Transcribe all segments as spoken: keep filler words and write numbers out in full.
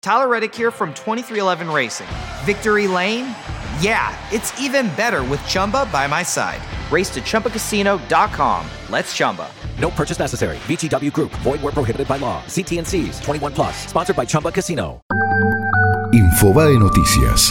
Tyler Reddick here from twenty-three eleven Racing. Victory Lane? Yeah, it's even better with Chumba by my side. Race to Chumba Casino dot com. Let's Chumba. No purchase necessary. V G W Group. Void where prohibited by law. See T and C's. twenty-one plus. Sponsored by Chumba Casino. Infobae Noticias.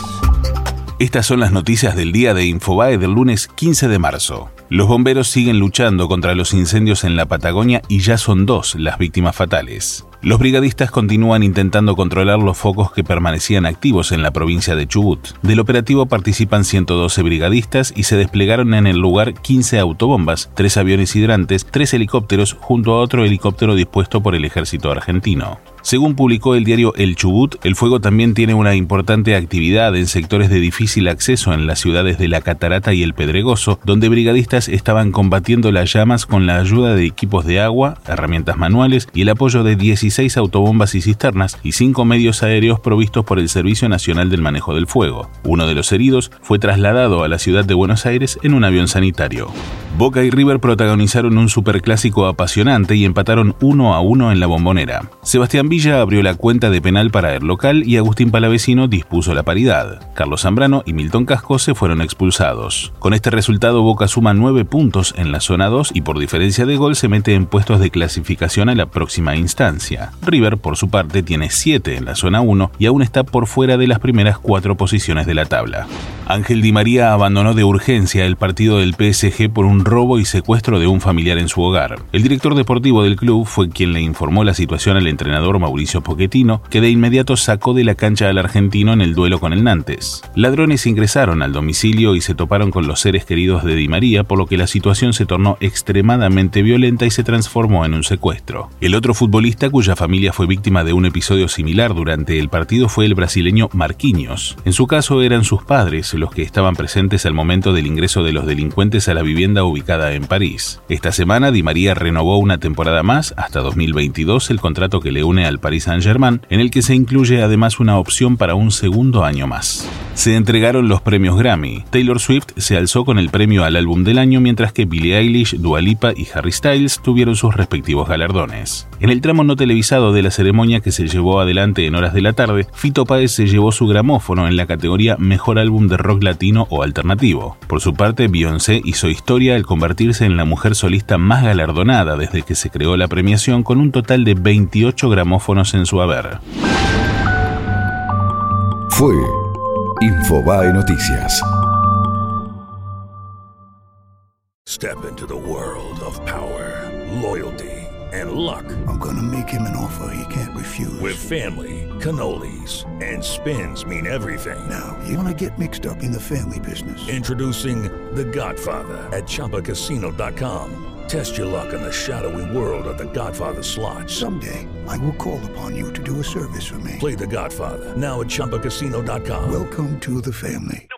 Estas son las noticias del día de Infobae del lunes quince de marzo. Los bomberos siguen luchando contra los incendios en la Patagonia y ya son dos las víctimas fatales. Los brigadistas continúan intentando controlar los focos que permanecían activos en la provincia de Chubut. Del operativo participan ciento doce brigadistas y se desplegaron en el lugar quince autobombas, tres aviones hidrantes, tres helicópteros junto a otro helicóptero dispuesto por el ejército argentino. Según publicó el diario El Chubut, el fuego también tiene una importante actividad en sectores de difícil acceso en las ciudades de La Catarata y El Pedregoso, donde brigadistas estaban combatiendo las llamas con la ayuda de equipos de agua, herramientas manuales y el apoyo de dieciséis autobombas y cisternas y cinco medios aéreos provistos por el Servicio Nacional del Manejo del Fuego. Uno de los heridos fue trasladado a la ciudad de Buenos Aires en un avión sanitario. Boca y River protagonizaron un superclásico apasionante y empataron uno a uno en la Bombonera. Sebastián Villa abrió la cuenta de penal para el local y Agustín Palavecino dispuso la paridad. Carlos Zambrano y Milton Casco se fueron expulsados. Con este resultado, Boca suma nueve puntos en la zona dos y por diferencia de gol se mete en puestos de clasificación a la próxima instancia. River, por su parte, tiene siete en la zona uno y aún está por fuera de las primeras cuatro posiciones de la tabla. Ángel Di María abandonó de urgencia el partido del P S G por un robo y secuestro de un familiar en su hogar. El director deportivo del club fue quien le informó la situación al entrenador Mauricio Pochettino, que de inmediato sacó de la cancha al argentino en el duelo con el Nantes. Ladrones ingresaron al domicilio y se toparon con los seres queridos de Di María, por lo que la situación se tornó extremadamente violenta y se transformó en un secuestro. El otro futbolista cuya familia fue víctima de un episodio similar durante el partido fue el brasileño Marquinhos. En su caso eran sus padres los que estaban presentes al momento del ingreso de los delincuentes a la vivienda ubicada en París. Esta semana Di María renovó una temporada más, hasta dos mil veintidós, el contrato que le une al Paris Saint-Germain, en el que se incluye además una opción para un segundo año más. Se entregaron los premios Grammy. Taylor Swift se alzó con el premio al álbum del año, mientras que Billie Eilish, Dua Lipa y Harry Styles tuvieron sus respectivos galardones. En el tramo no televisado de la ceremonia que se llevó adelante en horas de la tarde, Fito Páez se llevó su gramófono en la categoría Mejor Álbum de Rock Latino o Alternativo. Por su parte, Beyoncé hizo historia al convertirse en la mujer solista más galardonada desde que se creó la premiación, con un total de veintiocho gramófonos en su haber. Fue Infobae Noticias. Step into the world of power, loyalty, and luck. I'm gonna make him an offer he can't refuse. With family, cannolis, and spins mean everything. Now, you wanna get mixed up in the family business. Introducing The Godfather at Chumba Casino dot com. Test your luck in the shadowy world of The Godfather slot. Someday, I will call upon you to do a service for me. Play The Godfather now at Chumba Casino dot com. Welcome to the family.